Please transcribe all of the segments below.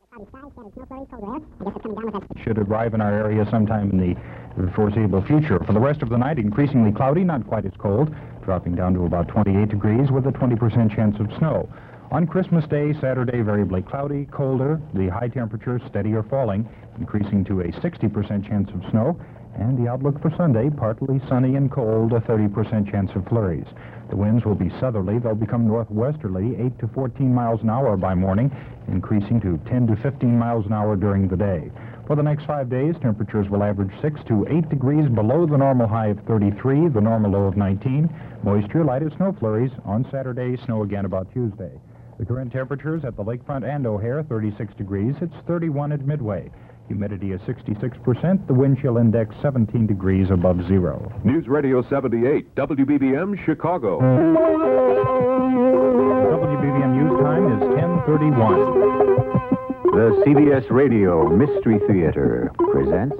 Should arrive in our area sometime in the foreseeable future. For the rest of the night, increasingly cloudy, not quite as cold, dropping down to about 28 degrees with a 20% chance of snow. On Christmas Day, Saturday, variably cloudy, colder, the high temperatures steady or falling, increasing to a 60% chance of snow, and the outlook for Sunday, partly sunny and cold, a 30% chance of flurries. The winds will be southerly. They'll become northwesterly, 8 to 14 miles an hour by morning, increasing to 10 to 15 miles an hour during the day. For the next 5 days, temperatures will average 6 to 8 degrees below the normal high of 33, the normal low of 19. Moisture, light as snow flurries. On Saturday, snow again about Tuesday. The current temperatures at the lakefront and O'Hare, 36 degrees. It's 31 at Midway. Humidity is 66%. The wind chill index 17 degrees above zero. News Radio 78, WBBM, Chicago. WBBM news time is 10:31. The CBS Radio Mystery Theater presents...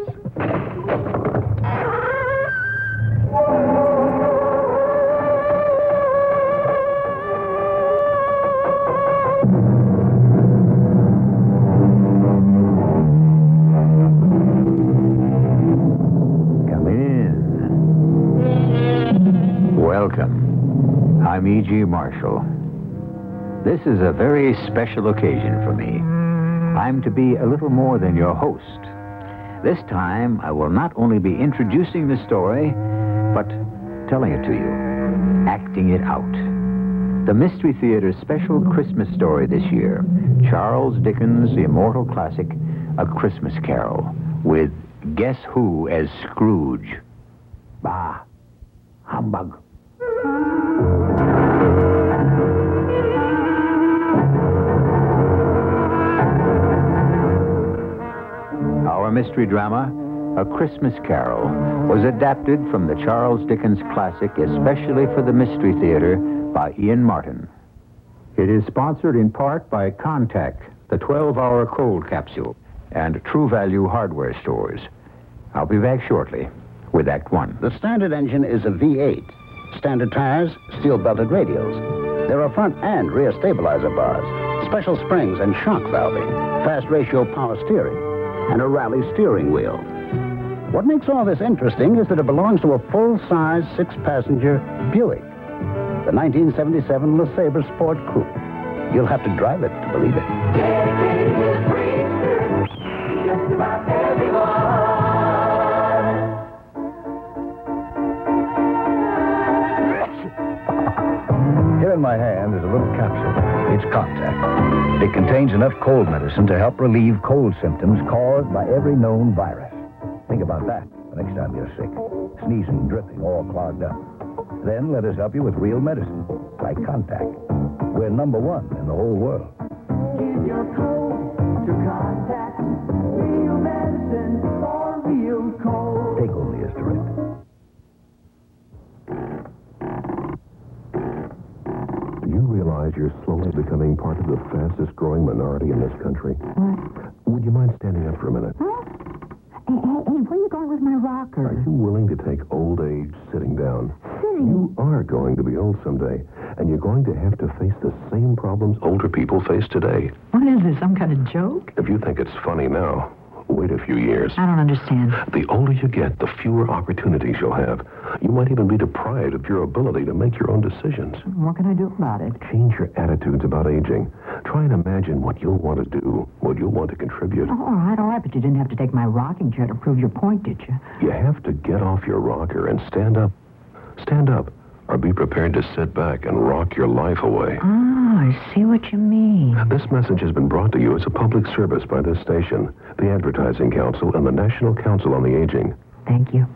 Welcome. I'm E.G. Marshall. This is a very special occasion for me. I'm to be a little more than your host. This time, I will not only be introducing the story, but telling it to you, acting it out. The Mystery Theater's special Christmas story this year, Charles Dickens' immortal classic, A Christmas Carol, with Guess Who as Scrooge. Bah, humbug. Our mystery drama, A Christmas Carol, was adapted from the Charles Dickens classic especially for the Mystery Theater by Ian Martin. It is sponsored in part by Contact, the 12-hour cold capsule, and True Value hardware stores. I'll be back shortly with Act One. The standard engine is a V8. Standard tires, steel-belted radials. There are front and rear stabilizer bars, special springs and shock valving, fast ratio power steering, and a rally steering wheel. What makes all this interesting is that it belongs to a full-size, six-passenger Buick, the 1977 LeSabre Sport Coupe. You'll have to drive it to believe it. Just about everyone. Here in my hand is a little capsule. It's Contact. It contains enough cold medicine to help relieve cold symptoms caused by every known virus. Think about that the next time you're sick. Sneezing, dripping, all clogged up. Then let us help you with real medicine, like Contact. We're #1 in the whole world. Give your cold to Contact. Real medicine for real cold. Take only as directed. Do you realize you're slowly becoming part of the fastest growing minority in this country? What? Would you mind standing up for a minute? Huh? Hey, where are you going with my rocker? Are you willing to take old age sitting down? Sitting? You are going to be old someday, and you're going to have to face the same problems older people face today. What is this, some kind of joke? If you think it's funny now, wait a few years. I don't understand. The older you get, the fewer opportunities you'll have. You might even be deprived of your ability to make your own decisions. What can I do about it? Change your attitudes about aging. Try and imagine what you'll want to do, what you'll want to contribute. Oh, all right, but you didn't have to take my rocking chair to prove your point, did you? You have to get off your rocker and stand up. Stand up, or be prepared to sit back and rock your life away. Oh, I see what you mean. This message has been brought to you as a public service by this station, the Advertising Council, and the National Council on the Aging. Thank you.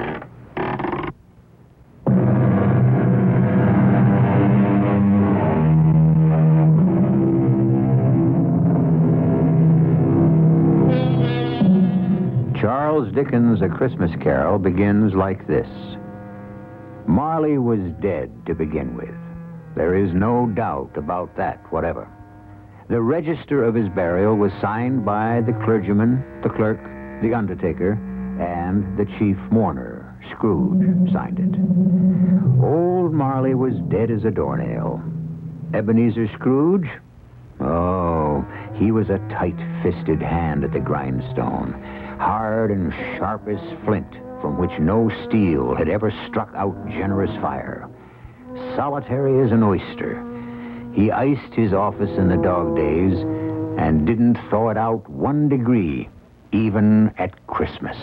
Charles Dickens' A Christmas Carol begins like this. Marley was dead to begin with. There is no doubt about that whatever. The register of his burial was signed by the clergyman, the clerk, the undertaker, and the chief mourner. Scrooge signed it. Old Marley was dead as a doornail. Ebenezer Scrooge? Oh, He was a tight-fisted hand at the grindstone, hard and sharp as flint, from which no steel had ever struck out generous fire. Solitary as an oyster, he iced his office in the dog days and didn't thaw it out 1 degree, even at Christmas.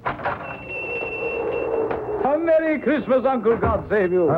A Merry Christmas, Uncle. God save you.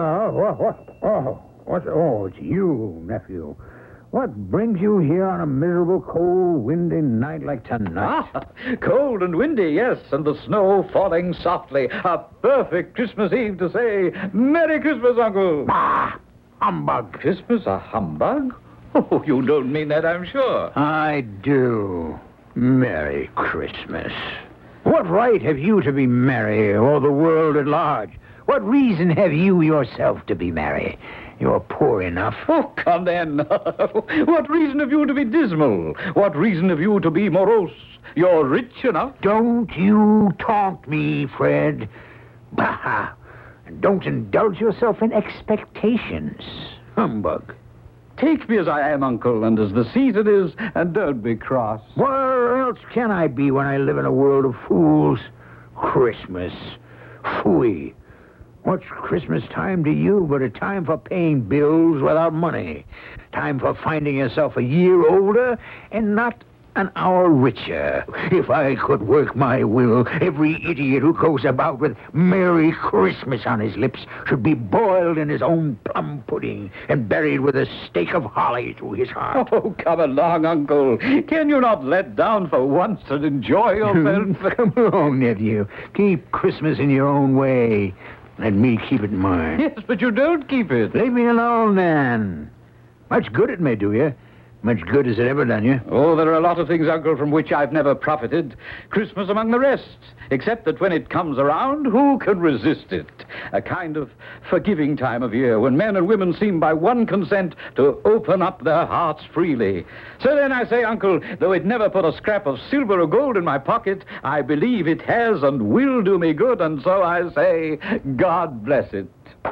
It's you, nephew. What brings you here on a miserable, cold, windy night like tonight? Cold and windy, yes, and the snow falling softly. A perfect Christmas Eve to say, Merry Christmas, Uncle. Humbug. Christmas a humbug? Oh, you don't mean that, I'm sure. I do. Merry Christmas. What right have you to be merry, or the world at large? What reason have you yourself to be merry? You're poor enough. Oh, come then. What reason have you to be dismal? What reason have you to be morose? You're rich enough. Don't you taunt me, Fred. Bah! And don't indulge yourself in expectations. Humbug. Take me as I am, Uncle, and as the season is, and don't be cross. Where else can I be when I live in a world of fools? Christmas. Phooey. What's Christmas time to you but a time for paying bills without money? Time for finding yourself a year older and not an hour richer. If I could work my will, every idiot who goes about with Merry Christmas on his lips should be boiled in his own plum pudding and buried with a stake of holly through his heart. Oh, come along, Uncle. Can you not let down for once and enjoy yourself? Come along, nephew. Keep Christmas in your own way. Let me keep it in mine. Yes, but you don't keep it. Leave me alone, then. Much good it may do you. Much good has it ever done you? Oh, there are a lot of things, Uncle, from which I've never profited. Christmas among the rest. Except that when it comes around, who can resist it? A kind of forgiving time of year when men and women seem by one consent to open up their hearts freely. So then I say, Uncle, though it never put a scrap of silver or gold in my pocket, I believe it has and will do me good, and so I say, God bless it.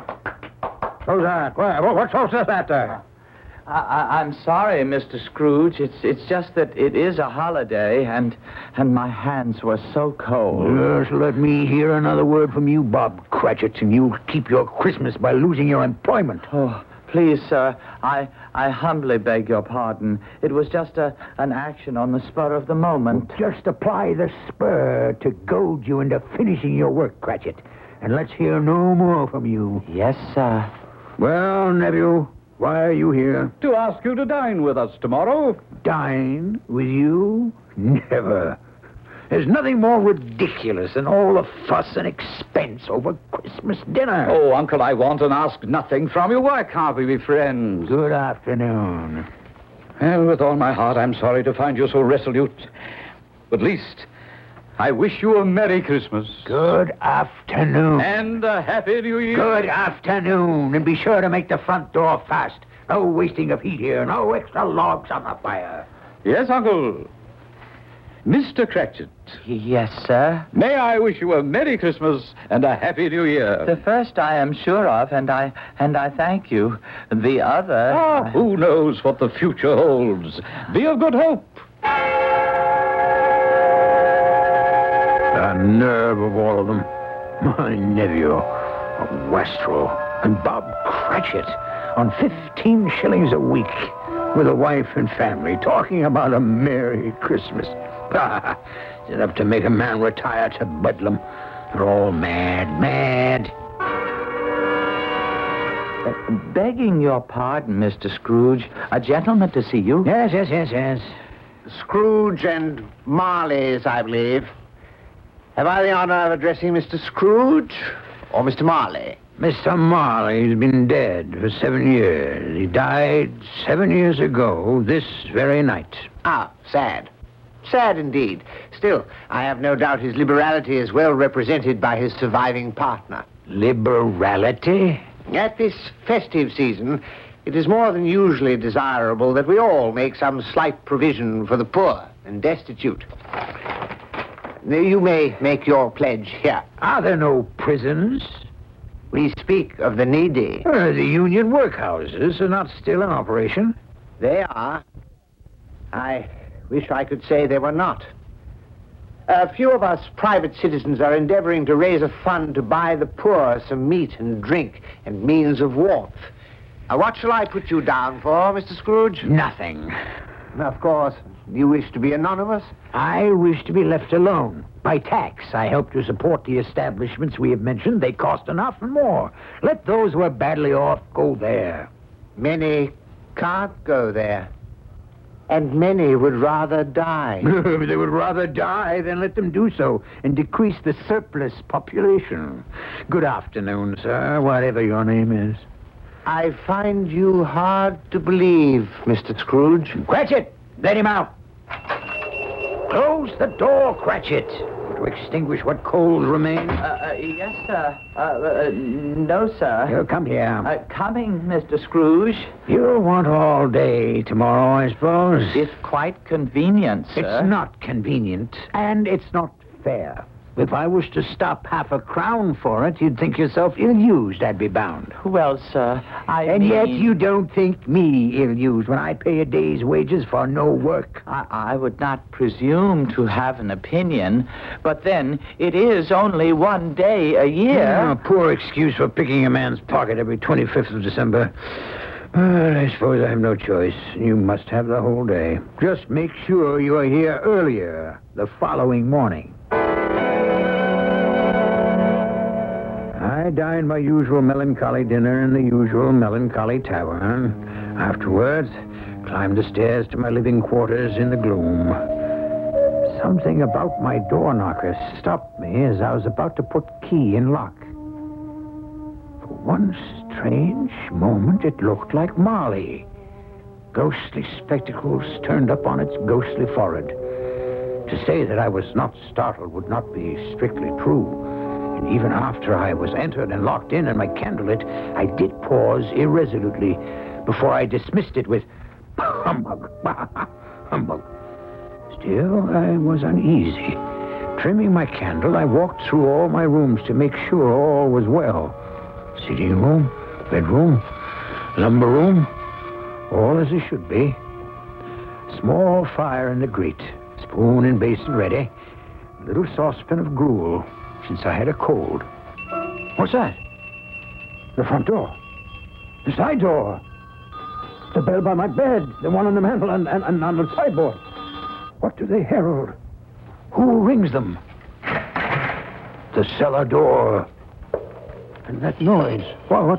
Who's that? What's that there? I'm sorry, Mr. Scrooge. It's just that it is a holiday, and my hands were so cold. Just let me hear another word from you, Bob Cratchit, and you'll keep your Christmas by losing your employment. Oh, please, sir, I humbly beg your pardon. It was just an action on the spur of the moment. Just apply the spur to goad you into finishing your work, Cratchit, and let's hear no more from you. Yes, sir. Well, nephew, why are you here? To ask you to dine with us tomorrow. Dine with you? Never. There's nothing more ridiculous than all the fuss and expense over Christmas dinner. Oh, Uncle, I want and ask nothing from you. Why can't we be friends? Good afternoon. Well, with all my heart, I'm sorry to find you so resolute. But at least I wish you a Merry Christmas. Good afternoon. And a Happy New Year. Good afternoon. And be sure to make the front door fast. No wasting of heat here. No extra logs on the fire. Yes, Uncle. Mr. Cratchit. Yes, sir. May I wish you a Merry Christmas and a Happy New Year. The first I am sure of, and I thank you. The other... Who knows what the future holds? Be of good hope. The nerve of all of them. My nephew, a wastrel, and Bob Cratchit on 15 shillings a week with a wife and family talking about a Merry Christmas. It's enough to make a man retire to Bedlam. They're all mad. Begging your pardon, Mr. Scrooge, a gentleman to see you. Yes. Scrooge and Marley's, I believe. Have I the honor of addressing Mr. Scrooge or Mr. Marley? Mr. Marley's been dead for 7 years. He died 7 years ago this very night. Ah, sad. Sad indeed. Still, I have no doubt his liberality is well represented by his surviving partner. Liberality? At this festive season, it is more than usually desirable that we all make some slight provision for the poor and destitute. You may make your pledge here. Are there no prisons? We speak of the needy. The union workhouses are not still in operation. They are. I wish I could say they were not. A few of us private citizens are endeavoring to raise a fund to buy the poor some meat and drink and means of warmth. What shall I put you down for, Mr. Scrooge? Nothing. Of course, you wish to be anonymous? I wish to be left alone. By tax, I help to support the establishments we have mentioned. They cost enough and more. Let those who are badly off go there. Many can't go there. And many would rather die. If they would rather die, then let them do so and decrease the surplus population. Good afternoon, sir, whatever your name is. I find you hard to believe, Mr. Scrooge. Cratchit, let him out. Close the door, Cratchit, to extinguish what coals remain. Yes, sir. No, sir. Come here. Coming, Mr. Scrooge. You'll want all day tomorrow, I suppose. It's quite convenient, sir. It's not convenient, and it's not fair. If I was to stop half a crown for it, you'd think yourself ill-used, I'd be bound. Well, sir, Yet you don't think me ill-used when I pay a day's wages for no work. I would not presume to have an opinion, but then it is only one day a year. A poor excuse for picking a man's pocket every 25th of December. I suppose I have no choice. You must have the whole day. Just make sure you are here earlier the following morning. I dined my usual melancholy dinner in the usual melancholy tavern. Afterwards, climbed the stairs to my living quarters in the gloom. Something about my door knocker stopped me as I was about to put key in lock. For one strange moment, it looked like Molly. Ghostly spectacles turned up on its ghostly forehead. To say that I was not startled would not be strictly true. And even after I was entered and locked in and my candle lit, I did pause irresolutely before I dismissed it with humbug, humbug. Still, I was uneasy. Trimming my candle, I walked through all my rooms to make sure all was well. Sitting room, bedroom, lumber room, all as it should be. Small fire in the grate, spoon and basin ready, little saucepan of gruel, since I had a cold. What's that? The front door. The side door. The bell by my bed. The one on the mantel and on the sideboard. What do they herald? Who rings them? The cellar door. And that noise. What?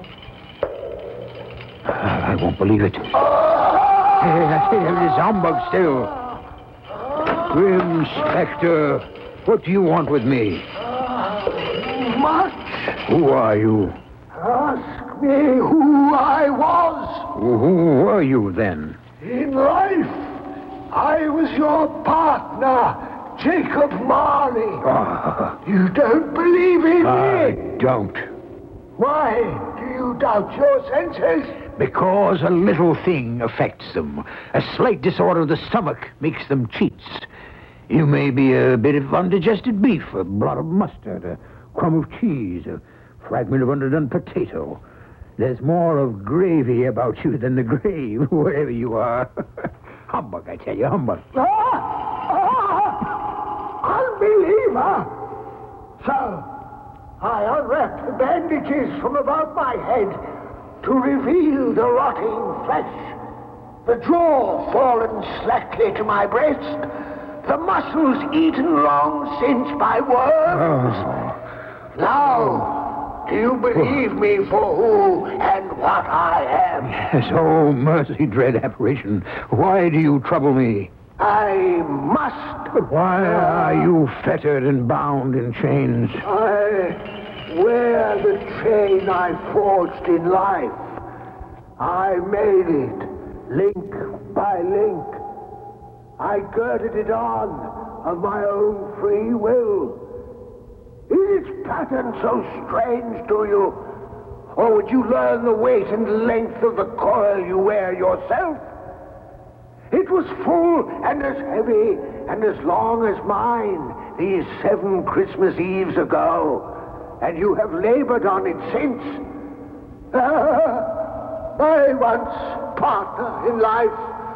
I won't believe it. It is humbug still. Grim Spectre, what do you want with me? Much. Who are you? Ask me who I was. Who were you then? In life, I was your partner, Jacob Marley. You don't believe in me? I don't. Why do you doubt your senses? Because a little thing affects them. A slight disorder of the stomach makes them cheats. You may be a bit of undigested beef, a blot of mustard, a crumb of cheese, a fragment of underdone potato. There's more of gravy about you than the grave, wherever you are. Humbug, I tell you, humbug. Unbeliever! So, I unwrapped the bandages from about my head to reveal the rotting flesh, the jaw fallen slackly to my breast, the muscles eaten long since by worms. Now, do you believe me for who and what I am? Yes, oh, mercy, dread apparition. Why do you trouble me? I must. But why are you fettered and bound in chains? I wear the chain I forged in life. I made it, link by link. I girded it on of my own free will. Is its pattern so strange to you? Or would you learn the weight and length of the coil you wear yourself? It was full and as heavy and as long as mine these 7 Christmas Eves ago, and you have labored on it since. My once partner in life,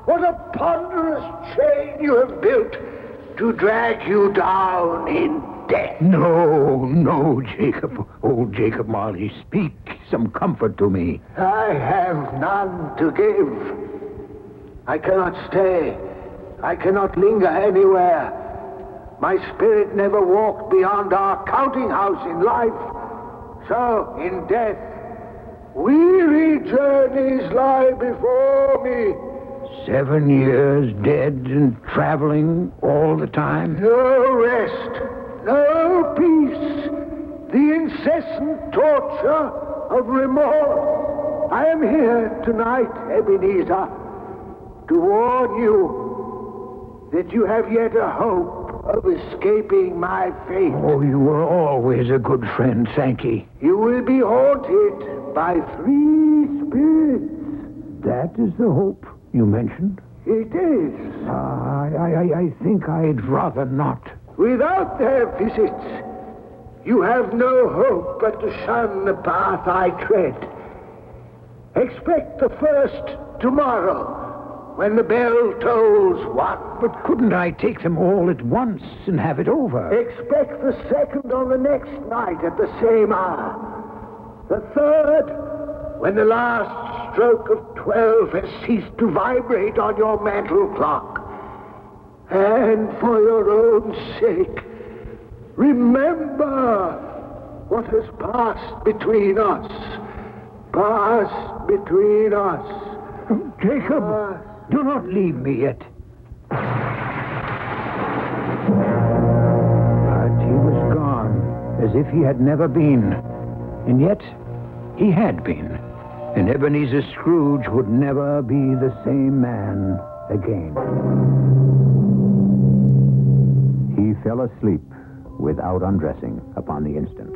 What a ponderous chain you have built to drag you down in death. No, Jacob. Old Jacob Marley, speak some comfort to me. I have none to give. I cannot stay. I cannot linger anywhere. My spirit never walked beyond our counting house in life. So, in death, weary journeys lie before me. 7 years dead and traveling all the time? No rest, no peace. The incessant torture of remorse. I am here tonight, Ebenezer, to warn you that you have yet a hope of escaping my fate. Oh, you were always a good friend, Sankey. You will be haunted by 3 spirits. That is the hope you mentioned? It is. I think I'd rather not. Without their visits, you have no hope but to shun the path I tread. Expect the first tomorrow, when the bell tolls 1. But couldn't I take them all at once and have it over? Expect the second on the next night at the same hour. The third, when the last stroke of 12 has ceased to vibrate on your mantle clock. And for your own sake, remember what has passed between us. Passed between us. Jacob, do not leave me yet. But he was gone, as if he had never been. And yet, he had been. And Ebenezer Scrooge would never be the same man again. He fell asleep without undressing upon the instant.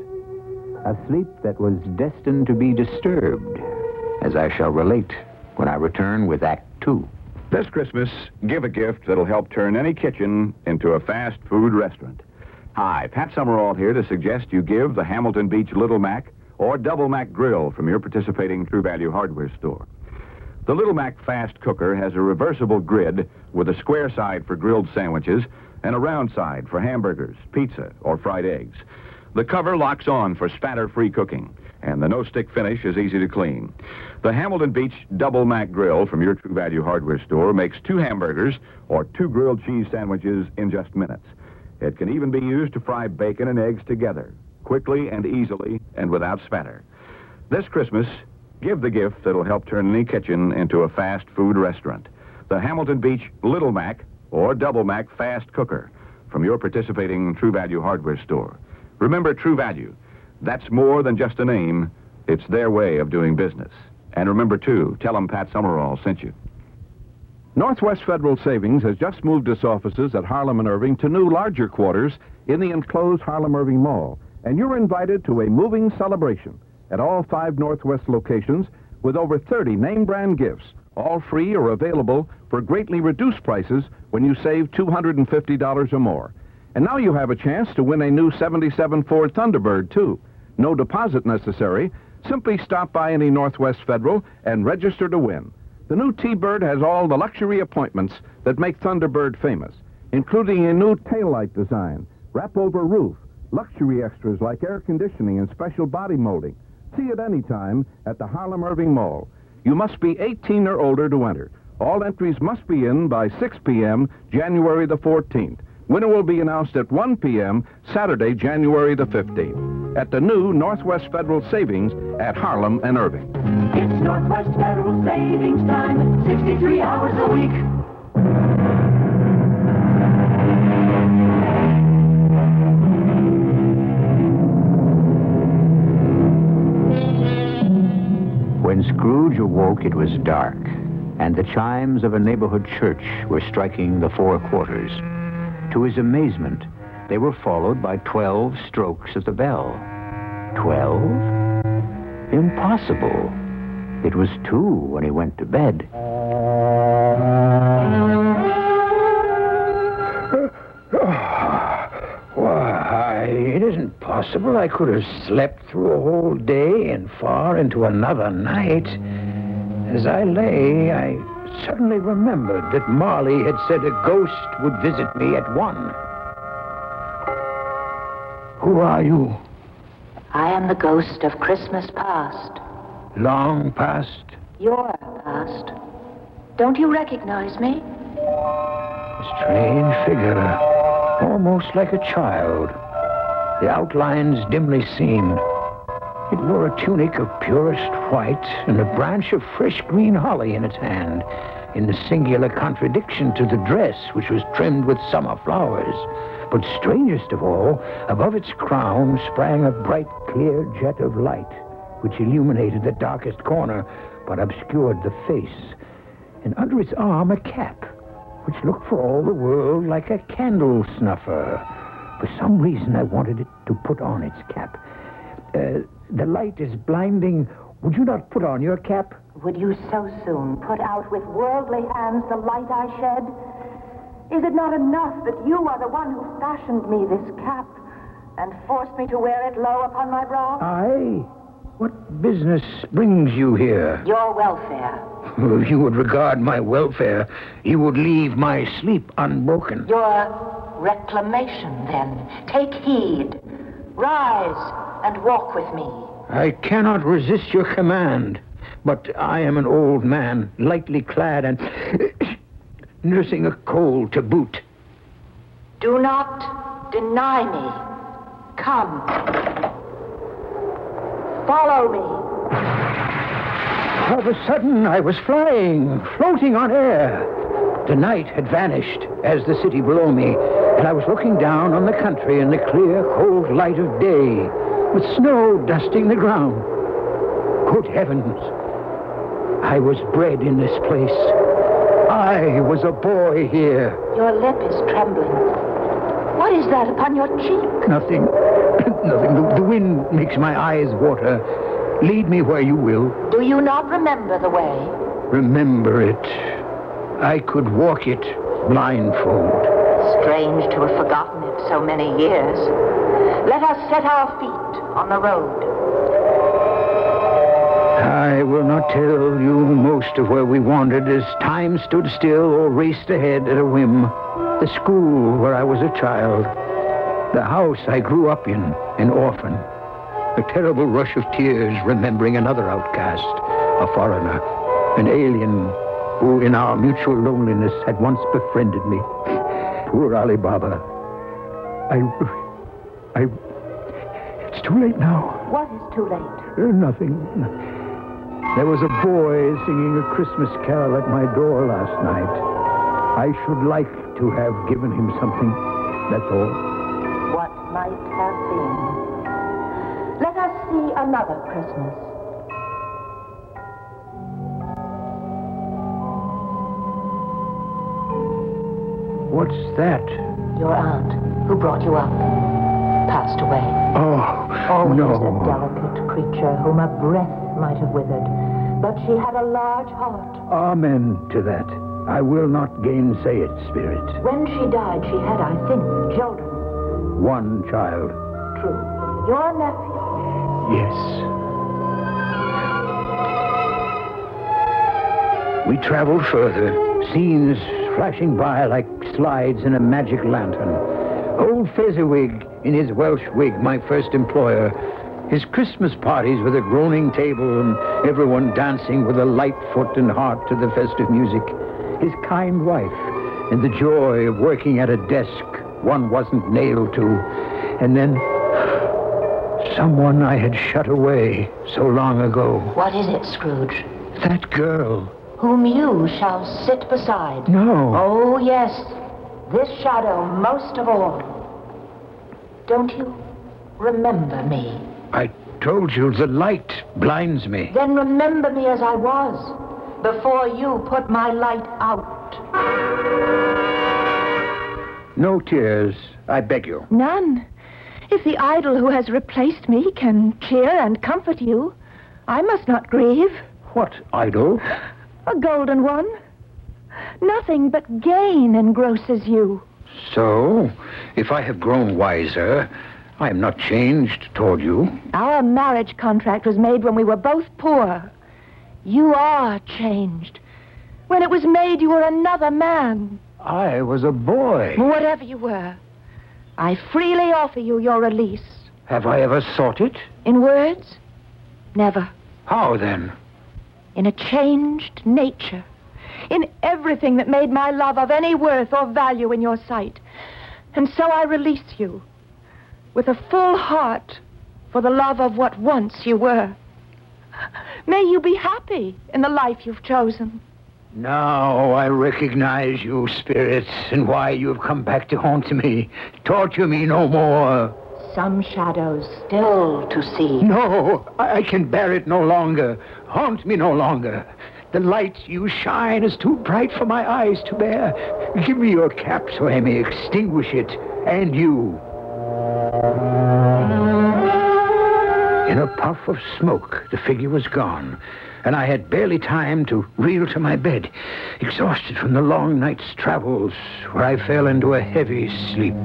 A sleep that was destined to be disturbed, as I shall relate when I return with Act 2. This Christmas, give a gift that'll help turn any kitchen into a fast food restaurant. Hi, Pat Summerall here to suggest you give the Hamilton Beach Little Mac or Double Mac Grill from your participating True Value hardware store. The Little Mac Fast Cooker has a reversible grid with a square side for grilled sandwiches and a round side for hamburgers, pizza, or fried eggs. The cover locks on for spatter-free cooking, and the no-stick finish is easy to clean. The Hamilton Beach Double Mac Grill from your True Value hardware store makes 2 hamburgers or 2 grilled cheese sandwiches in just minutes. It can even be used to fry bacon and eggs together, quickly and easily and without spatter. This Christmas, give the gift that'll help turn any kitchen into a fast food restaurant. The Hamilton Beach Little Mac or Double Mac Fast Cooker from your participating True Value hardware store. Remember, True Value, that's more than just a name. It's their way of doing business. And remember, too, tell them Pat Summerall sent you. Northwest Federal Savings has just moved its offices at Harlem and Irving to new, larger quarters in the enclosed Harlem-Irving Mall. And you're invited to a moving celebration at all 5 Northwest locations with over 30 name-brand gifts, all free or available for greatly reduced prices when you save $250 or more. And now you have a chance to win a new '77 Ford Thunderbird, too. No deposit necessary. Simply stop by any Northwest Federal and register to win. The new T-Bird has all the luxury appointments that make Thunderbird famous, including a new taillight design, wrap-over roof, luxury extras like air conditioning and special body molding. See it anytime at the Harlem-Irving Mall. You must be 18 or older to enter. All entries must be in by 6 p.m., January the 14th. Winner will be announced at 1 p.m., Saturday, January the 15th, at the new Northwest Federal Savings at Harlem and Irving. It's Northwest Federal Savings Time, 63 hours a week. When Scrooge awoke, it was dark, and the chimes of a neighborhood church were striking the 4 quarters. To his amazement, they were followed by 12 strokes of the bell. 12? Impossible. It was 2 when he went to bed. Why, it isn't possible I could have slept through a whole day and far into another night. As I lay, I suddenly remembered that Marley had said a ghost would visit me at 1. Who are you? I am the ghost of Christmas past. Long past? Your past. Don't you recognize me? A strange figure, almost like a child. The outlines dimly seen. It wore a tunic of purest white and a branch of fresh green holly in its hand, in the singular contradiction to the dress, which was trimmed with summer flowers. But strangest of all, above its crown sprang a bright, clear jet of light, which illuminated the darkest corner, but obscured the face. And under its arm a cap, which looked for all the world like a candle snuffer. For some reason, I wanted it to put on its cap. The light is blinding. Would you not put on your cap? Would you so soon put out with worldly hands the light I shed? Is it not enough that you are the one who fashioned me this cap and forced me to wear it low upon my brow? Aye. What business brings you here? Your welfare. If you would regard my welfare, you would leave my sleep unbroken. Your reclamation, then. Take heed. Rise and walk with me. I cannot resist your command, but I am an old man, lightly clad and nursing a cold to boot. Do not deny me. Come. Follow me. All of a sudden, I was flying, floating on air. The night had vanished, as the city below me, and I was looking down on the country in the clear, cold light of day, with snow dusting the ground. Good heavens! I was bred in this place. I was a boy here. Your lip is trembling. What is that upon your cheek? Nothing. Nothing. The wind makes my eyes water. Lead me where you will. Do you not remember the way? Remember it. I could walk it blindfold. Strange to have forgotten it so many years. Let us set our feet on the road. I will not tell you most of where we wandered as time stood still or raced ahead at a whim. The school where I was a child. The house I grew up in, an orphan. A terrible rush of tears remembering another outcast, a foreigner, an alien who in our mutual loneliness had once befriended me. Poor Ali Baba. It's too late now. What is too late? Nothing. There was a boy singing a Christmas carol at my door last night. I should like to have given him something, that's all. What might have been. Let us see another Christmas. What's that? Your aunt, who brought you up, passed away. Oh, no. A delicate creature whom a breath might have withered, but she had a large heart. Amen to that. I will not gainsay it, Spirit. When she died, she had, I think, children. One child. True. Your nephew. Yes. We traveled further, scenes flashing by like slides in a magic lantern. Old Fezziwig in his Welsh wig, my first employer. His Christmas parties with a groaning table and everyone dancing with a light foot and heart to the festive music. His kind wife and the joy of working at a desk one wasn't nailed to. And then someone I had shut away so long ago. What is it, Scrooge? That girl. Whom you shall sit beside. No. Oh, yes. This shadow most of all. Don't you remember me? I told you the light blinds me. Then remember me as I was, before you put my light out. No tears, I beg you. None. If the idol who has replaced me can cheer and comfort you, I must not grieve. What idol? A golden one. Nothing but gain engrosses you. So, if I have grown wiser, I am not changed toward you. Our marriage contract was made when we were both poor. You are changed. When it was made, you were another man. I was a boy. Whatever you were, I freely offer you your release. Have I ever sought it? In words? Never. How then? In a changed nature. In everything that made my love of any worth or value in your sight. And so I release you, with a full heart, for the love of what once you were. May you be happy in the life you've chosen. Now I recognize you, spirits, and why you have come back to haunt me. Torture me no more. Some shadows still to see. No, I can bear it no longer. Haunt me no longer. The light you shine is too bright for my eyes to bear. Give me your cap so I may extinguish it, and you. In a puff of smoke, the figure was gone, and I had barely time to reel to my bed, exhausted from the long night's travels, where I fell into a heavy sleep.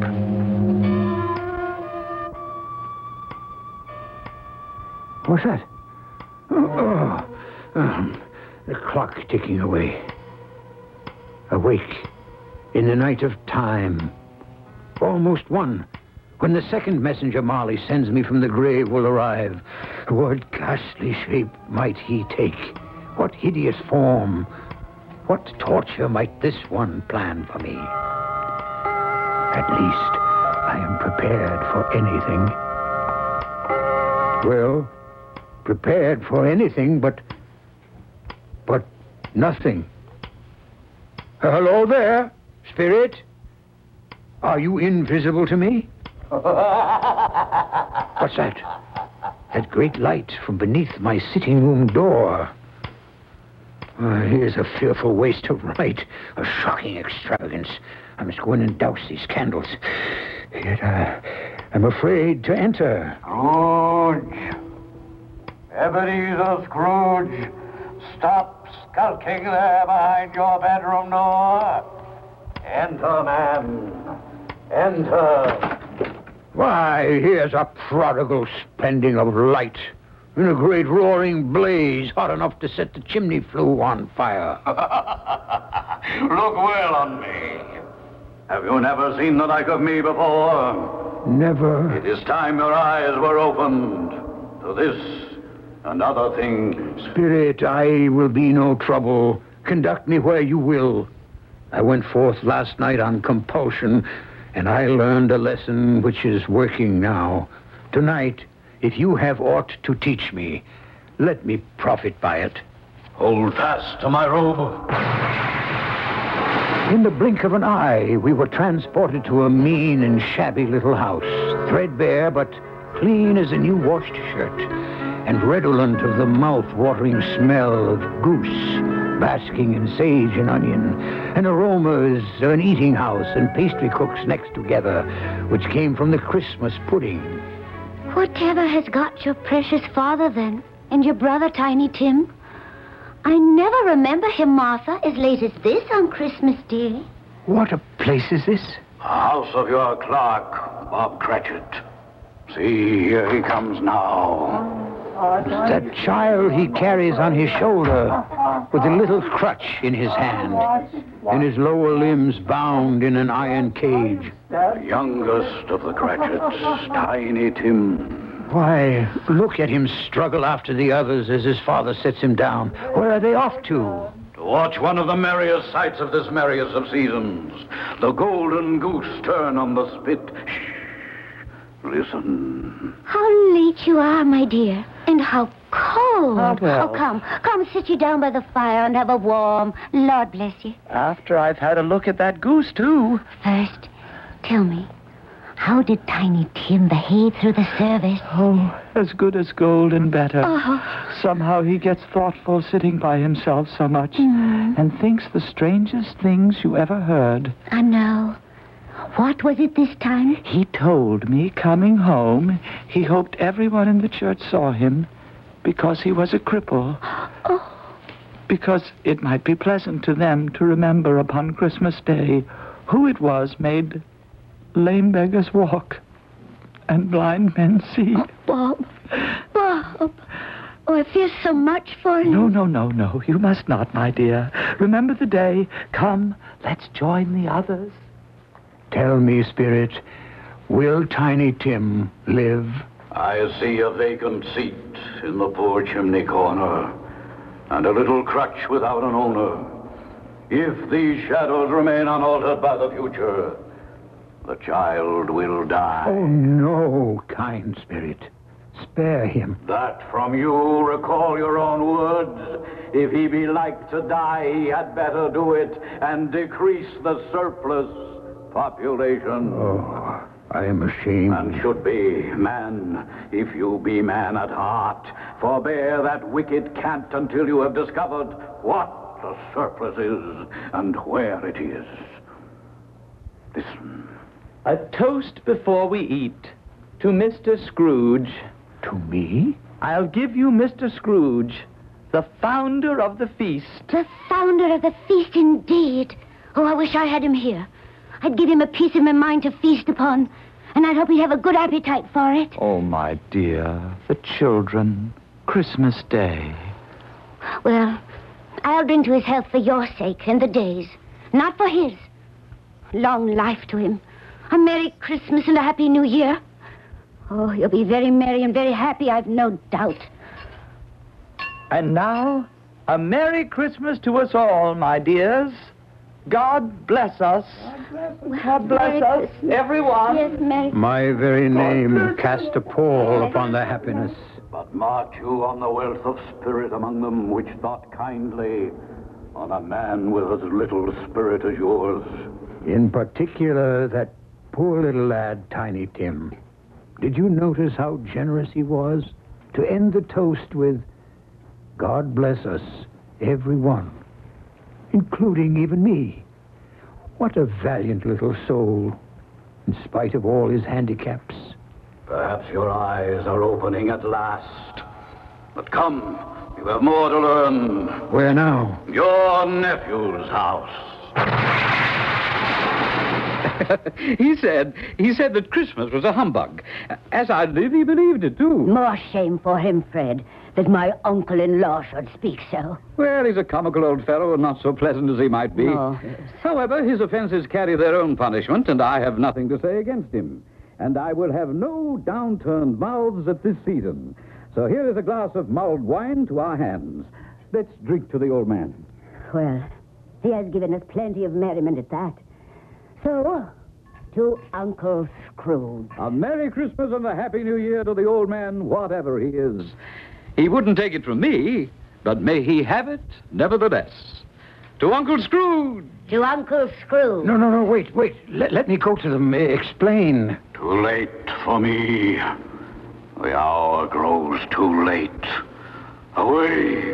What's that? The clock ticking away. Awake in the night of time. Almost one. When the second messenger Marley sends me from the grave will arrive. What ghastly shape might he take? What hideous form? What torture might this one plan for me? At least I am prepared for anything. Well, prepared for anything but nothing. Hello there, spirit. Are you invisible to me? What's that? That great light from beneath my sitting room door. Here's a fearful waste of light, a shocking extravagance. I must go in and douse these candles. Yet I'm afraid to enter. Scrooge! Ebenezer Scrooge! Stop skulking there behind your bedroom door. Enter, man. Enter. Why, here's a prodigal spending of light in a great roaring blaze hot enough to set the chimney flue on fire. Look well on me. Have you never seen the like of me before? Never. It is time your eyes were opened to this and other things. Spirit, I will be no trouble. Conduct me where you will. I went forth last night on compulsion, and I learned a lesson which is working now. Tonight, if you have aught to teach me, let me profit by it. Hold fast to my robe. In the blink of an eye, we were transported to a mean and shabby little house, threadbare but clean as a new washed shirt, and redolent of the mouth-watering smell of goose, basking in sage and onion, and aromas of an eating house and pastry cooks next together, which came from the Christmas pudding. Whatever has got your precious father, then, and your brother, Tiny Tim? I never remember him, Martha, as late as this on Christmas Day. What a place is this? House of your clerk, Bob Cratchit. See, here he comes now. That child he carries on his shoulder with a little crutch in his hand, and his lower limbs bound in an iron cage. The youngest of the Cratchits, Tiny Tim. Why, look at him struggle after the others as his father sets him down. Where are they off to? To watch one of the merriest sights of this merriest of seasons. The golden goose turn on the spit. Shh. Listen. How late you are, my dear. And how cold. Oh, well. Oh, come sit you down by the fire and have a warm. Lord bless you. After I've had a look at that goose, too. First, tell me, how did Tiny Tim behave through the service? Oh, as good as gold and better. Oh. Somehow he gets thoughtful sitting by himself so much and thinks the strangest things you ever heard. I know. What was it this time? He told me, coming home, he hoped everyone in the church saw him because he was a cripple. Oh. Because it might be pleasant to them to remember upon Christmas Day who it was made lame beggars walk and blind men see. Oh, Bob. Bob. Oh, I feel so much for him. No. You must not, my dear. Remember the day. Come, let's join the others. Tell me, Spirit, will Tiny Tim live? I see a vacant seat in the poor chimney corner, and a little crutch without an owner. If these shadows remain unaltered by the future, the child will die. Oh, no, kind Spirit. Spare him. That from you recall your own words. If he be like to die, he had better do it and decrease the surplus population. Oh, I am ashamed. And should be, man, if you be man at heart, forbear that wicked cant until you have discovered what the surplus is and where it is. Listen. A toast before we eat to Mr. Scrooge. To me? I'll give you Mr. Scrooge, the founder of the feast. The founder of the feast, indeed. Oh, I wish I had him here. I'd give him a piece of my mind to feast upon, and I'd hope he'd have a good appetite for it. Oh, my dear, the children, Christmas Day. Well, I'll drink to his health for your sake and the day's, not for his. Long life to him. A Merry Christmas and a Happy New Year. Oh, you'll be very merry and very happy, I've no doubt. And now, a Merry Christmas to us all, my dears. God bless us. God bless us, everyone. Yes, Merry. My very name cast a pall upon their happiness. But mark you on the wealth of spirit among them which thought kindly on a man with as little spirit as yours. In particular, that poor little lad, Tiny Tim. Did you notice how generous he was to end the toast with, God bless us, everyone, including even me? What a valiant little soul, in spite of all his handicaps. Perhaps your eyes are opening at last. But come, you have more to learn. Where now? Your nephew's house. He said that Christmas was a humbug. As I live, he believed it, too. More shame for him, Fred, that my uncle-in-law should speak so. Well, he's a comical old fellow and not so pleasant as he might be. Oh, yes. However, his offenses carry their own punishment, and I have nothing to say against him. And I will have no downturned mouths at this season. So here is a glass of mulled wine to our hands. Let's drink to the old man. Well, he has given us plenty of merriment at that. So, to Uncle Scrooge. A Merry Christmas and a Happy New Year to the old man, whatever he is. He wouldn't take it from me, but may he have it nevertheless. To Uncle Scrooge. To Uncle Scrooge. No, wait. Let me go to them. Explain. Too late for me. The hour grows too late. Away.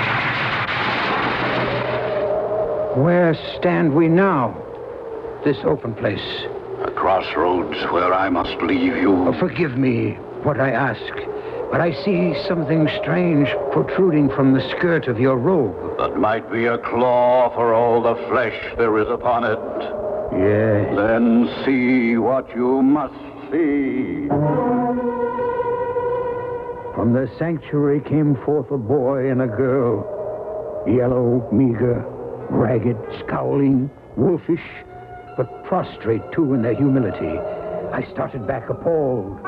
Where stand we now? This open place. A crossroads where I must leave you. Oh, forgive me what I ask, but I see something strange protruding from the skirt of your robe. That might be a claw for all the flesh there is upon it. Yes. Then see what you must see. From the sanctuary came forth a boy and a girl, yellow, meager, ragged, scowling, wolfish, but prostrate, too, in their humility. I started back appalled.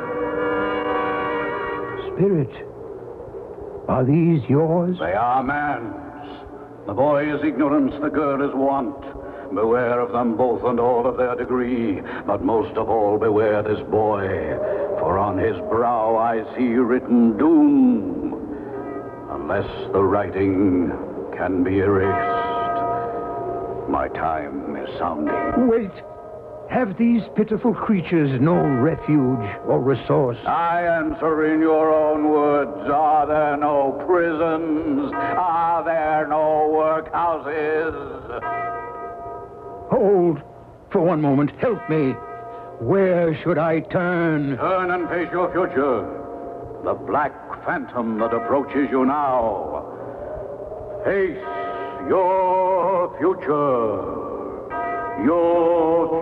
Spirit, are these yours? They are man's. The boy is ignorance, the girl is want. Beware of them both and all of their degree, but most of all beware this boy, for on his brow I see written doom, unless the writing can be erased. My time is sounding. Wait. Have these pitiful creatures no refuge or resource? I answer in your own words. Are there no prisons? Are there no workhouses? Hold. For one moment. Help me. Where should I turn? Turn and face your future. The black phantom that approaches you now. Face your future. Your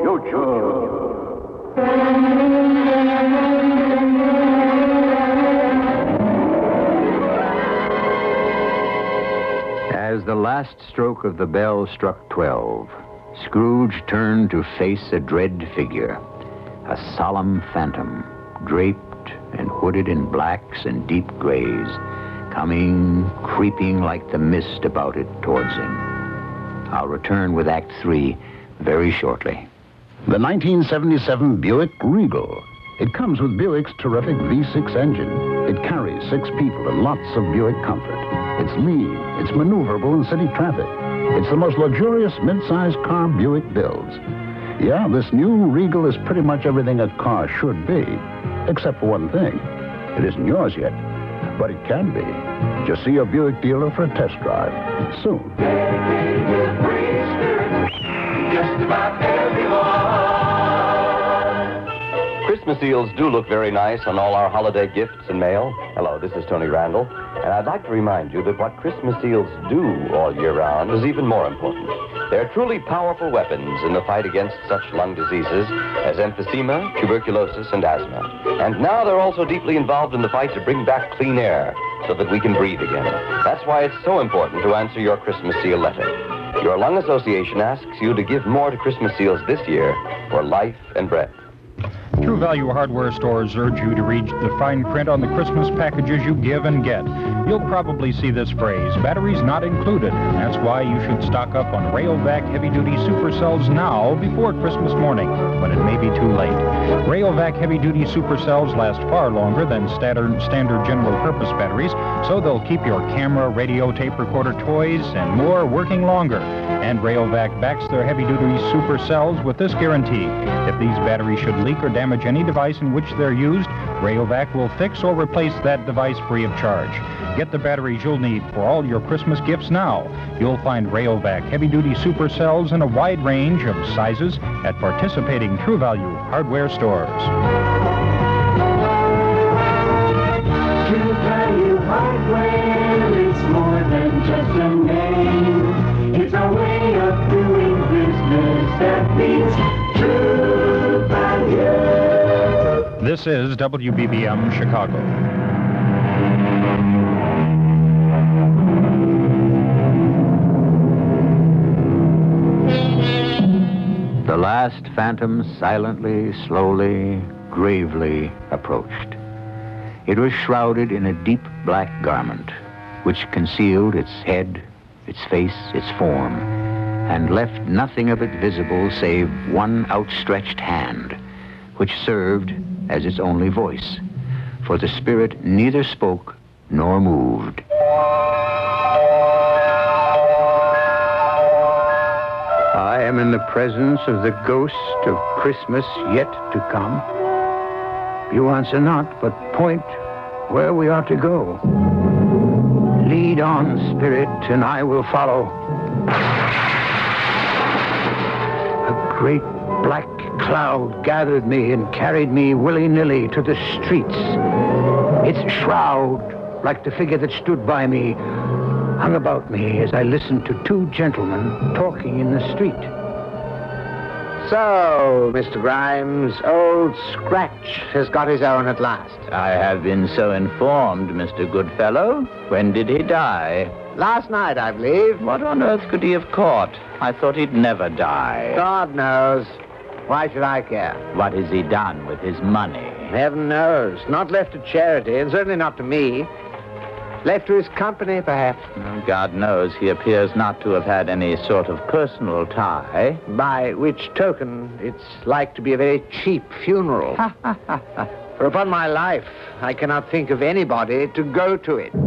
future. the last stroke of the bell struck 12, Scrooge turned to face a dread figure, a solemn phantom, draped and hooded in blacks and deep grays, coming, creeping like the mist about it towards him. I'll return with Act 3 very shortly. The 1977 Buick Regal. It comes with Buick's terrific V6 engine. It carries 6 people and lots of Buick comfort. It's lean, it's maneuverable in city traffic. It's the most luxurious mid-sized car Buick builds. Yeah, this new Regal is pretty much everything a car should be, except for one thing. It isn't yours yet, but it can be. Just see your Buick dealer for a test drive soon. Just about everyone. Christmas eels do look very nice on all our holiday gifts and mail. Hello, this is Tony Randall, and I'd like to remind you that what Christmas eels do all year round is even more important. They're truly powerful weapons in the fight against such lung diseases as emphysema, tuberculosis, and asthma. And now they're also deeply involved in the fight to bring back clean air so that we can breathe again. That's why it's so important to answer your Christmas seal letter. Your Lung Association asks you to give more to Christmas seals this year for life and breath. True Value hardware stores urge you to read the fine print on the Christmas packages you give and get. You'll probably see this phrase, batteries not included. That's why you should stock up on Rayovac heavy-duty supercells now before Christmas morning, but it may be too late. Rayovac heavy-duty supercells last far longer than standard general-purpose batteries, so they'll keep your camera, radio, tape recorder, toys, and more working longer. And Rayovac backs their heavy-duty supercells with this guarantee. If these batteries should leak or damage any device in which they're used, Rayovac will fix or replace that device free of charge. Get the batteries you'll need for all your Christmas gifts now. You'll find Rayovac heavy-duty supercells in a wide range of sizes at participating True Value hardware stores. True Value hardware is more than just a name. It's a way of doing business that means True Value. This is WBBM Chicago. The last phantom silently, slowly, gravely approached. It was shrouded in a deep black garment, which concealed its head, its face, its form, and left nothing of it visible save one outstretched hand, which served as its only voice, for the spirit neither spoke nor moved. I am in the presence of the ghost of Christmas yet to come. You answer not, but point where we are to go. Lead on, spirit, and I will follow. A great black cloud gathered me and carried me willy-nilly to the streets. Its shroud, like the figure that stood by me, hung about me as I listened to 2 gentlemen talking in the street. So, Mr. Grimes, old Scratch has got his own at last. I have been so informed, Mr. Goodfellow. When did he die? Last night, I believe. What on earth could he have caught? I thought he'd never die. God knows. Why should I care? What has he done with his money? Heaven knows. Not left to charity, and certainly not to me. Left to his company, perhaps. God knows he appears not to have had any sort of personal tie. By which token, it's like to be a very cheap funeral. For upon my life, I cannot think of anybody to go to it.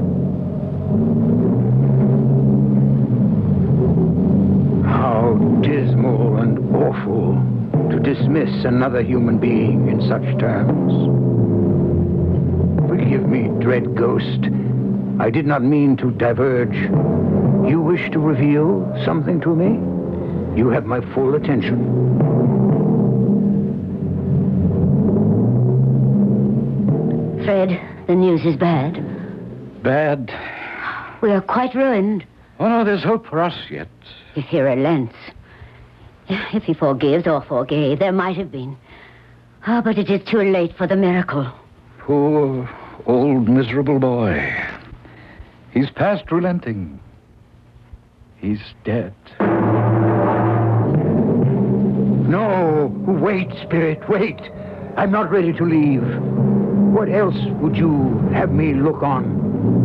How dismal and awful to dismiss another human being in such terms. Forgive me, dread ghost. I did not mean to diverge. You wish to reveal something to me? You have my full attention. Fred, the news is bad. Bad? We are quite ruined. Oh, no, there's hope for us yet. If he relents. If he forgives or forgave, there might have been. Ah, but it is too late for the miracle. Poor, old, miserable boy. He's past relenting. He's dead. No, wait, Spirit, wait. I'm not ready to leave. What else would you have me look on?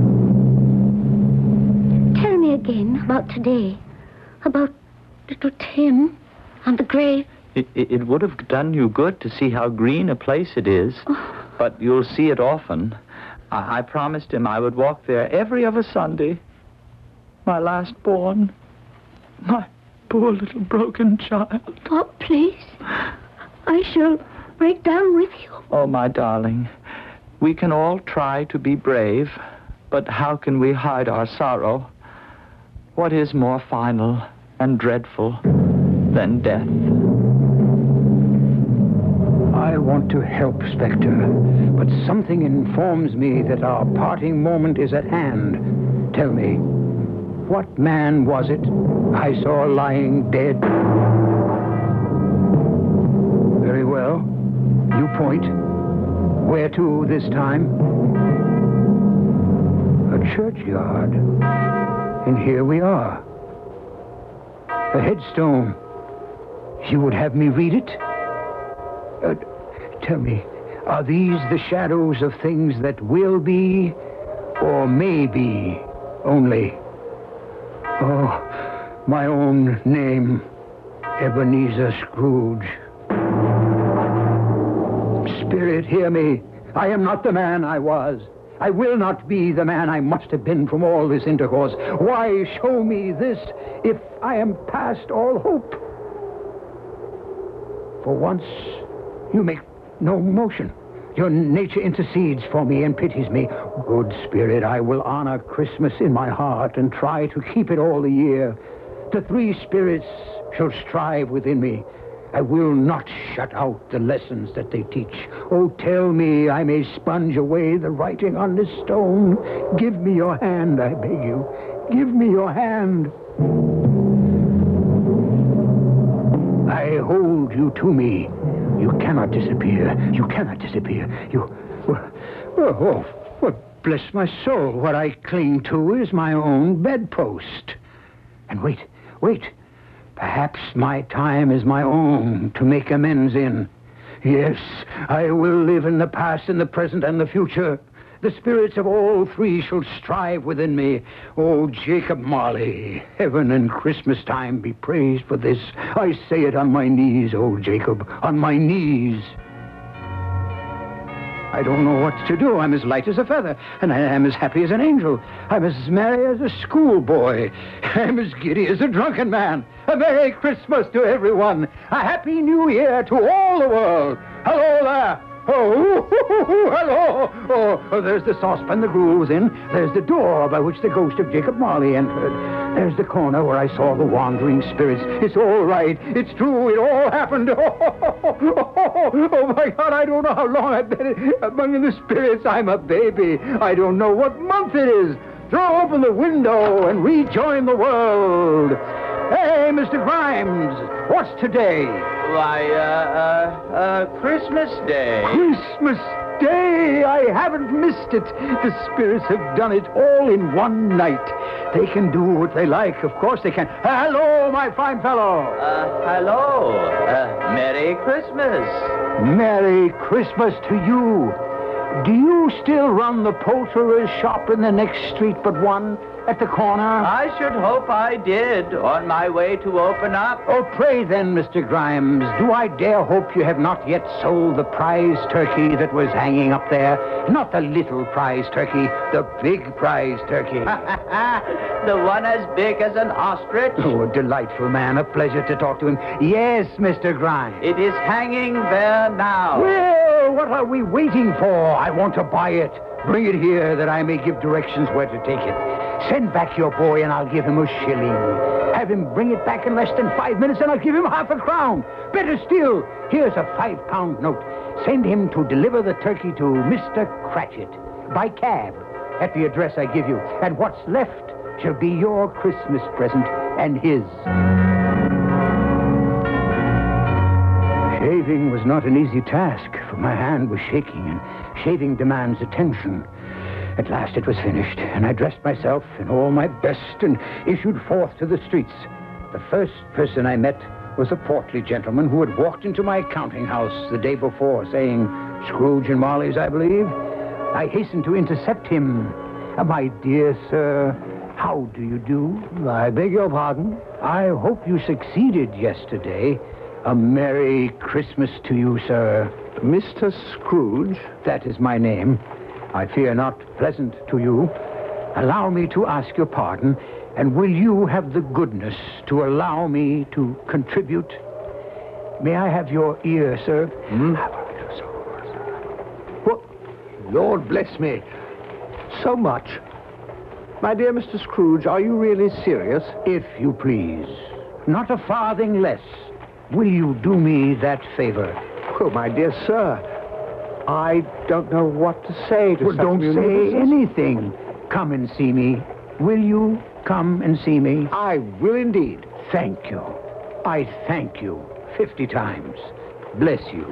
Tell me again about today. About little Tim on the grave. It would have done you good to see how green a place it is. Oh. But you'll see it often. I promised him I would walk there every other Sunday. My last born. My poor little broken child. Oh, please. I shall break down with you. Oh, my darling. We can all try to be brave, but how can we hide our sorrow? What is more final and dreadful than death? I want to help, Spectre, but something informs me that our parting moment is at hand. Tell me, what man was it I saw lying dead? Very well. You point. Where to this time? A churchyard. And here we are. A headstone. You would have me read it? Tell me, are these the shadows of things that will be or may be only? Oh, my own name, Ebenezer Scrooge. Spirit, hear me. I am not the man I was. I will not be the man I must have been from all this intercourse. Why show me this if I am past all hope? For once, you make no motion. Your nature intercedes for me and pities me. Good Spirit, I will honor Christmas in my heart and try to keep it all the year. The three spirits shall strive within me. I will not shut out the lessons that they teach. Oh, tell me I may sponge away the writing on this stone. Give me your hand, I beg you. Give me your hand. I hold you to me. You cannot disappear. You cannot disappear. Well, bless my soul. What I cling to is my own bedpost. And wait. Perhaps my time is my own to make amends in. Yes, I will live in the past, in the present, and the future. The spirits of all three shall strive within me. Oh, Jacob Marley, heaven and Christmas time be praised for this. I say it on my knees, oh Jacob, on my knees. I don't know what to do. I'm as light as a feather, and I am as happy as an angel. I'm as merry as a schoolboy. I'm as giddy as a drunken man. A Merry Christmas to everyone. A Happy New Year to all the world. Hello there. Oh, hello. Oh, there's the saucepan the gruel was in. There's the door by which the ghost of Jacob Marley entered. There's the corner where I saw the wandering spirits. It's all right. It's true. It all happened. Oh, my God, I don't know how long I've been among the spirits. I'm a baby. I don't know what month it is. Throw open the window and rejoin the world. Hey, Mr. Grimes, what's today? Why, Christmas Day. Christmas Day! I haven't missed it. The spirits have done it all in one night. They can do what they like. Of course they can. Hello, my fine fellow. Hello. Merry Christmas. Merry Christmas to you. Do you still run the poulterer's shop in the next street but one? At the corner? I should hope I did, on my way to open up. Oh, pray then, Mr. Grimes, do I dare hope you have not yet sold the prize turkey that was hanging up there? Not the little prize turkey, the big prize turkey. The one as big as an ostrich? Oh, a delightful man, a pleasure to talk to him. Yes, Mr. Grimes. It is hanging there now. Well, what are we waiting for? I want to buy it. Bring it here that I may give directions where to take it. Send back your boy and I'll give him a shilling. Have him bring it back in less than 5 minutes and I'll give him half a crown. Better still, here's a £5 note. Send him to deliver the turkey to Mr. Cratchit by cab at the address I give you. And what's left shall be your Christmas present and his. Shaving was not an easy task, for my hand was shaking, and shaving demands attention. At last it was finished, and I dressed myself in all my best and issued forth to the streets. The first person I met was a portly gentleman who had walked into my counting house the day before, saying, "Scrooge and Marley's, I believe." I hastened to intercept him. "My dear sir, how do you do?" "I beg your pardon?" "I hope you succeeded yesterday. A Merry Christmas to you, sir." "Mr. Scrooge?" "That is my name. I fear not pleasant to you. Allow me to ask your pardon, and will you have the goodness to allow me to contribute? May I have your ear, sir?" What? Lord bless me. So much? My dear Mr. Scrooge, are you really serious? If you please. Not a farthing less. Will you do me that favor? Oh, my dear sir, I don't know what to say to Well, such don't say munificence. anything. Come and see me. Will you come and see me? I will indeed. Thank you. I thank you 50 times. Bless you.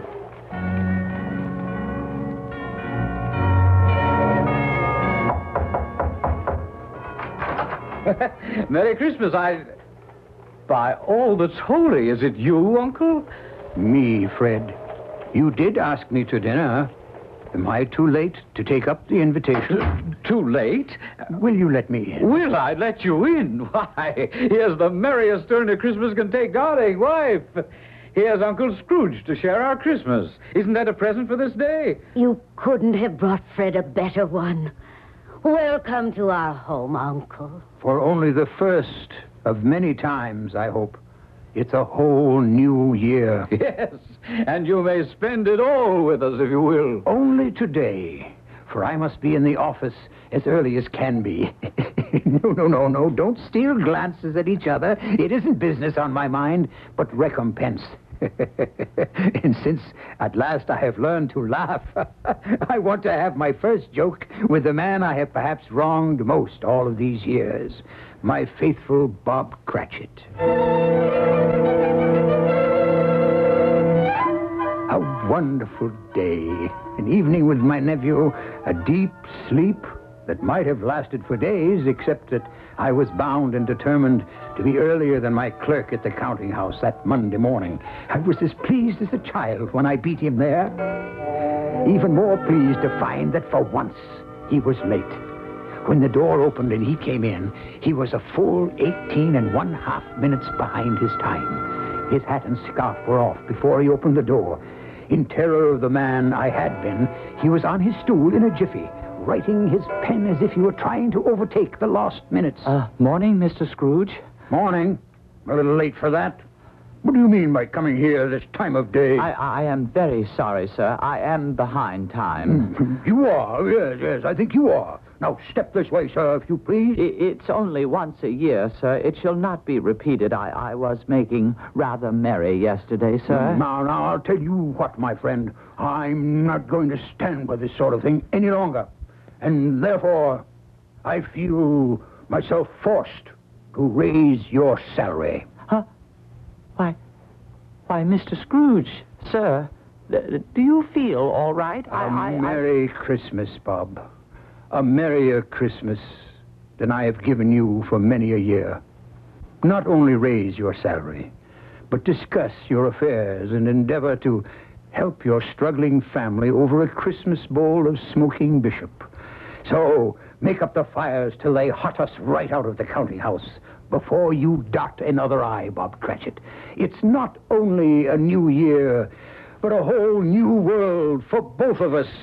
Merry Christmas. By all that's holy, is it you, Uncle? Me, Fred. You did ask me to dinner. Am I too late to take up the invitation? Too late? Will you let me in? Will I let you in? Why, here's the merriest turn a Christmas can take, darling wife. Here's Uncle Scrooge to share our Christmas. Isn't that a present for this day? You couldn't have brought Fred a better one. Welcome to our home, Uncle. For only the first of many times, I hope. It's a whole new year. Yes, and you may spend it all with us, if you will. Only today, for I must be in the office as early as can be. No. Don't steal glances at each other. It isn't business on my mind, but recompense. And since at last I have learned to laugh, I want to have my first joke with the man I have perhaps wronged most all of these years, my faithful Bob Cratchit. A wonderful day. An evening with my nephew, a deep sleep that might have lasted for days, except that I was bound and determined to be earlier than my clerk at the counting house that Monday morning. I was as pleased as a child when I beat him there. Even more pleased to find that for once he was late. When the door opened and he came in, he was a full 18½ minutes behind his time. His hat and scarf were off before he opened the door. In terror of the man I had been, he was on his stool in a jiffy, writing his pen as if he were trying to overtake the lost minutes. Morning, Mr. Scrooge. Morning. A little late for that. What do you mean by coming here this time of day? I am very sorry, sir. I am behind time. You are? Yes, I think you are. Now, step this way, sir, if you please. It's only once a year, sir. It shall not be repeated. I was making rather merry yesterday, sir. Now, I'll tell you what, my friend. I'm not going to stand for this sort of thing any longer. And therefore, I feel myself forced to raise your salary. Huh? Why, Mr. Scrooge, sir, do you feel all right? Merry Christmas, Bob. A merrier Christmas than I have given you for many a year. Not only raise your salary, but discuss your affairs and endeavor to help your struggling family over a Christmas bowl of smoking bishop. So, make up the fires till they hot us right out of the counting house before you dot another I, Bob Cratchit. It's not only a new year, but a whole new world for both of us.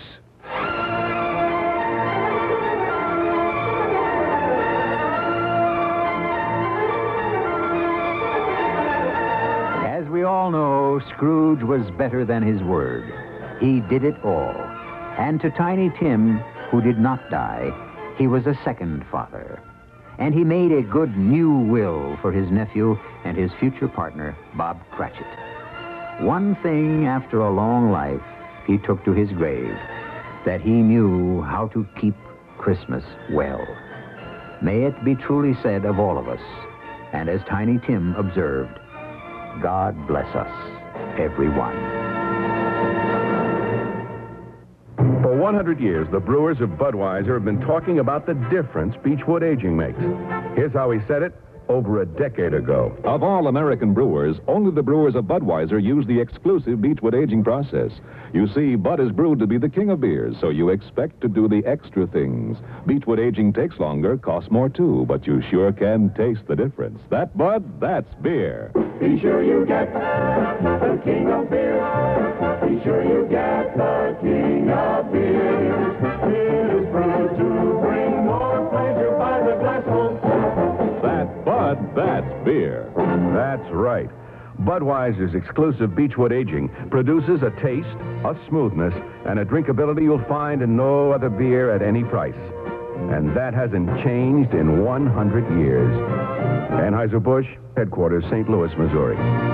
As we all know, Scrooge was better than his word. He did it all. And to Tiny Tim, who did not die, he was a second father. And he made a good new will for his nephew and his future partner, Bob Cratchit. One thing after a long life he took to his grave, that he knew how to keep Christmas well. May it be truly said of all of us, and as Tiny Tim observed, God bless us, everyone. For 100 years, the brewers of Budweiser have been talking about the difference Beechwood aging makes. Here's how he said it over a decade ago. Of all American brewers, only the brewers of Budweiser use the exclusive Beechwood aging process. You see, Bud is brewed to be the king of beers, so you expect to do the extra things. Beechwood aging takes longer, costs more too, but you sure can taste the difference. That Bud, that's beer. Be sure you get the king of beer. Be sure you get the king of beers. It is brewed to bring more pleasure by the glassful. That Bud, that's beer. That's right. Budweiser's exclusive Beechwood aging produces a taste, a smoothness, and a drinkability you'll find in no other beer at any price. And that hasn't changed in 100 years. Anheuser-Busch, headquarters, St. Louis, Missouri.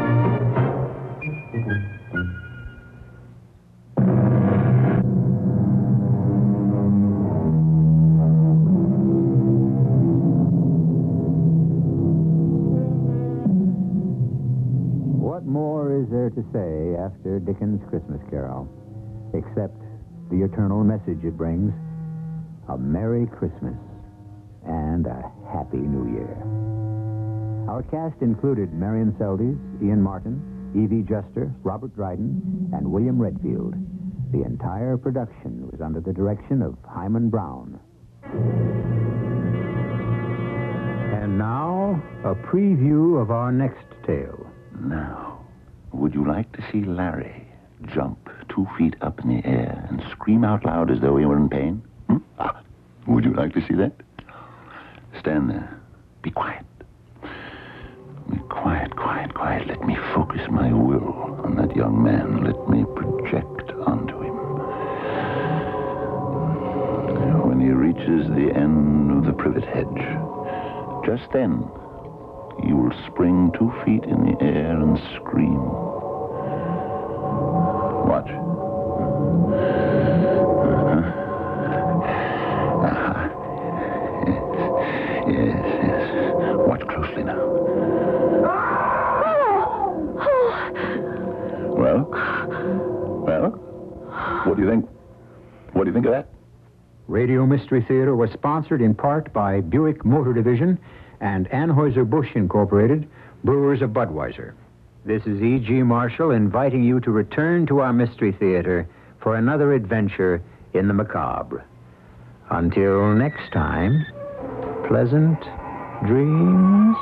What more is there to say after Dickens' Christmas Carol, except the eternal message it brings? A Merry Christmas and a Happy New Year. Our cast included Marion Seldes, Ian Martin, Evie Juster, Robert Dryden, and William Redfield. The entire production was under the direction of Hyman Brown. And now, a preview of our next tale. Now, would you like to see Larry jump 2 feet up in the air and scream out loud as though he were in pain? Would you like to see that? Stand there. Be quiet. Be quiet, quiet, quiet. Let me focus my will on that young man. Let me project onto him. When he reaches the end of the privet hedge, just then, you will spring 2 feet in the air and scream. Watch. Yes. Watch closely now. Well? What do you think? What do you think of that? Radio Mystery Theater was sponsored in part by Buick Motor Division and Anheuser-Busch Incorporated, brewers of Budweiser. This is E.G. Marshall inviting you to return to our Mystery Theater for another adventure in the macabre. Until next time, pleasant dreams.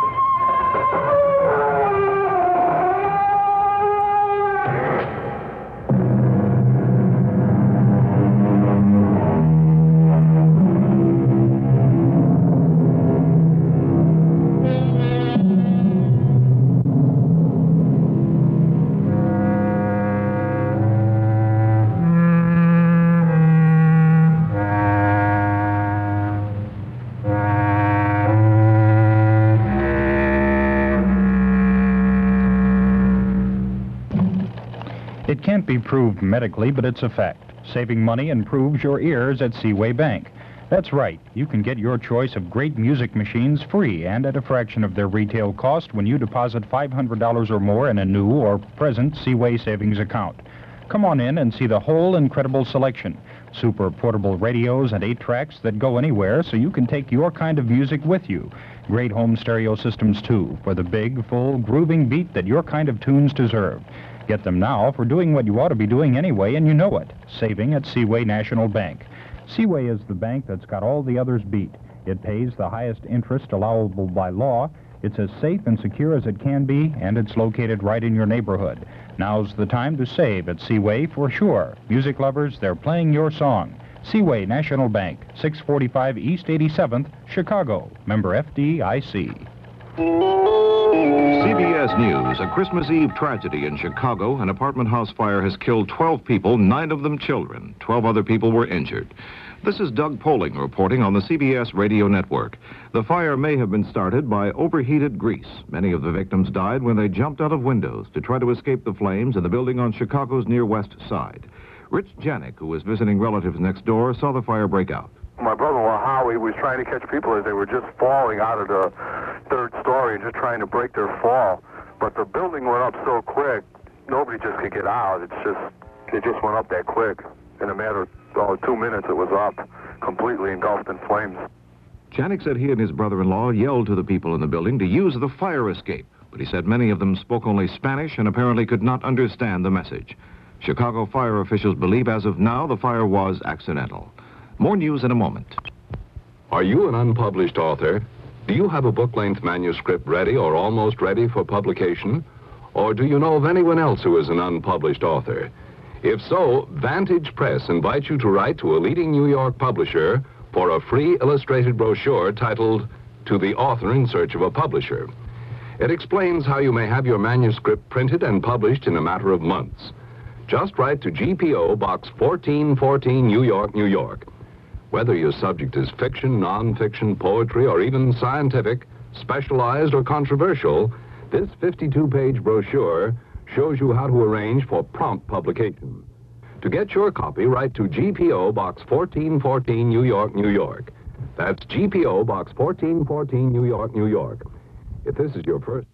It can't be proved medically, but it's a fact. Saving money improves your ears at Seaway Bank. That's right. You can get your choice of great music machines free and at a fraction of their retail cost when you deposit $500 or more in a new or present Seaway savings account. Come on in and see the whole incredible selection. Super portable radios and 8-tracks that go anywhere so you can take your kind of music with you. Great home stereo systems, too, for the big, full, grooving beat that your kind of tunes deserve. Get them now for doing what you ought to be doing anyway, and you know it, saving at Seaway National Bank. Seaway is the bank that's got all the others beat. It pays the highest interest allowable by law. It's as safe and secure as it can be, and it's located right in your neighborhood. Now's the time to save at Seaway for sure. Music lovers, they're playing your song. Seaway National Bank, 645 East 87th, Chicago. Member FDIC. CBS News, a Christmas Eve tragedy in Chicago. An apartment house fire has killed 12 people, 9 of them children. 12 other people were injured. This is Doug Poling reporting on the CBS radio network. The fire may have been started by overheated grease. Many of the victims died when they jumped out of windows to try to escape the flames in the building on Chicago's near west side. Rich Janik, who was visiting relatives next door, saw the fire break out. My brother-in-law, Howie, was trying to catch people as they were just falling out of the 3rd story and just trying to break their fall. But the building went up so quick, nobody just could get out. It just went up that quick. in a matter of 2 minutes, it was up, completely engulfed in flames. Janik said he and his brother-in-law yelled to the people in the building to use the fire escape, but he said many of them spoke only Spanish and apparently could not understand the message. Chicago fire officials believe as of now the fire was accidental. More news in a moment. Are you an unpublished author? Do you have a book-length manuscript ready or almost ready for publication? Or do you know of anyone else who is an unpublished author? If so, Vantage Press invites you to write to a leading New York publisher for a free illustrated brochure titled To the Author in Search of a Publisher. It explains how you may have your manuscript printed and published in a matter of months. Just write to GPO Box 1414, New York, New York. Whether your subject is fiction, non-fiction, poetry, or even scientific, specialized or controversial, this 52-page brochure shows you how to arrange for prompt publication. To get your copy, write to GPO Box 1414, New York, New York. That's GPO Box 1414, New York, New York. If this is your first...